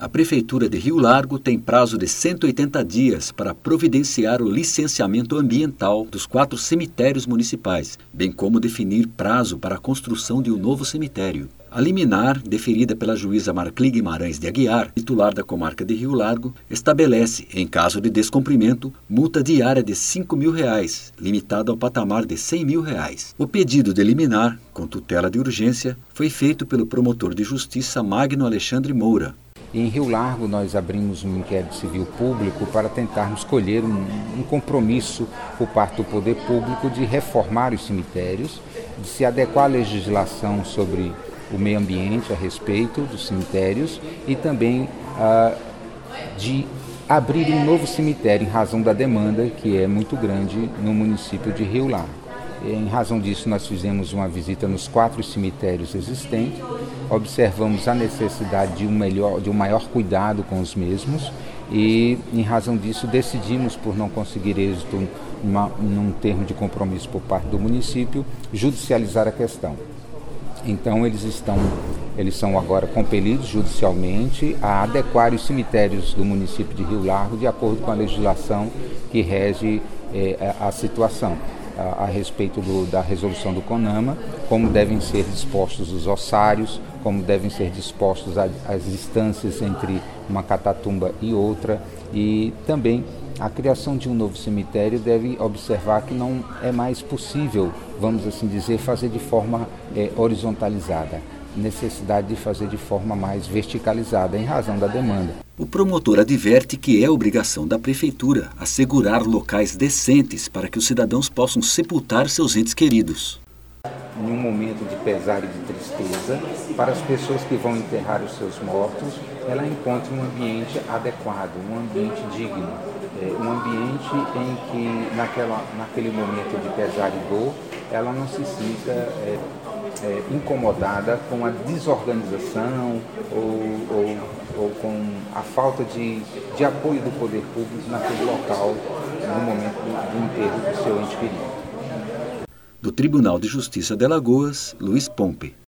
A Prefeitura de Rio Largo tem prazo de 180 dias para providenciar o licenciamento ambiental dos 4 cemitérios municipais, bem como definir prazo para a construção de um novo cemitério. A liminar, deferida pela juíza Marcli Guimarães de Aguiar, titular da comarca de Rio Largo, estabelece, em caso de descumprimento, multa diária de R$ 5.000, limitada ao patamar de R$ 100.000. O pedido de liminar, com tutela de urgência, foi feito pelo promotor de justiça Magno Alexandre Moura. Em Rio Largo, nós abrimos um inquérito civil público para tentarmos colher um compromisso por parte do poder público de reformar os cemitérios, de se adequar à legislação sobre o meio ambiente a respeito dos cemitérios e também de abrir um novo cemitério em razão da demanda que é muito grande no município de Rio Largo. Em razão disso, nós fizemos uma visita nos 4 cemitérios existentes, observamos a necessidade de um maior cuidado com os mesmos e, em razão disso, decidimos, por não conseguir êxito num termo de compromisso por parte do município, judicializar a questão. Então, eles são agora compelidos judicialmente a adequar os cemitérios do município de Rio Largo de acordo com a legislação que rege a situação. A respeito da resolução do CONAMA, como devem ser dispostos os ossários, como devem ser dispostos as distâncias entre uma catatumba e outra, e também a criação de um novo cemitério deve observar que não é mais possível, vamos assim dizer, fazer de forma horizontalizada. Necessidade de fazer de forma mais verticalizada em razão da demanda. O promotor adverte que é obrigação da Prefeitura assegurar locais decentes para que os cidadãos possam sepultar seus entes queridos. Em um momento de pesar e de tristeza, para as pessoas que vão enterrar os seus mortos, ela encontre um ambiente adequado, um ambiente digno, um ambiente em que naquele momento de pesar e dor, ela não se sinta incomodada com a desorganização ou com a falta de apoio do poder público naquele local no momento do enterro do seu ente querido. Do Tribunal de Justiça de Alagoas, Luiz Pompe.